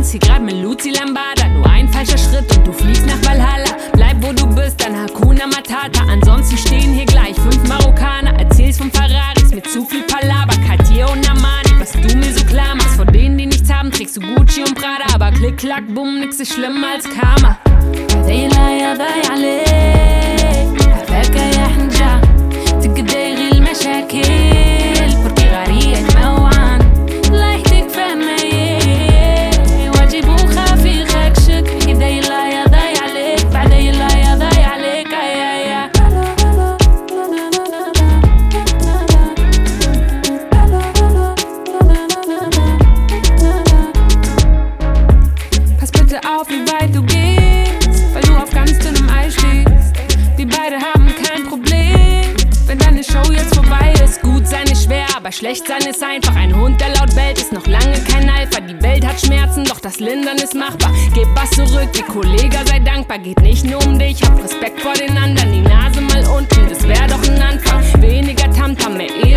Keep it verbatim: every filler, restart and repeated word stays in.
bist hier grad mit Luzi Lambada. Nur ein falscher Schritt und du fliegst nach Valhalla. Bleib wo du bist, dann Hakuna Matata. Ansonsten stehen hier gleich fünf Marokkaner. Erzählst von Ferraris mit zu viel Palaver. Cartier und Armani, was du mir so klar machst. Von denen, die nichts haben, trägst du Gucci und Prada. Aber klick, klack, bumm, nix ist schlimmer als Karma. ليلى يا ضايع عليك هفاك يا حنجة تقدر المشاكل بركي غريق موعان لا يحتك فهمي واجب وخافي خاكشك كده يلا يا ضايع عليك بعد يلا يا ضايع عليك يا يا Pass bitte auf, wie weit du gehst, weil du auf ganz dünnem Eis stehst. Wir beide haben kein Problem, wenn deine Show jetzt vorbei ist. Gut sein ist schwer, aber schlecht sein ist einfach. Ein Hund, der laut bellt, ist noch lange kein Alpha. Die Welt hat Schmerzen, doch das Lindern ist machbar. Gib was zurück, wie Kollege, sei dankbar. Geht nicht nur um dich, hab Respekt vor den anderen. Die Nase mal unten, das wär doch ein Anfang. Weniger Tamtam, mehr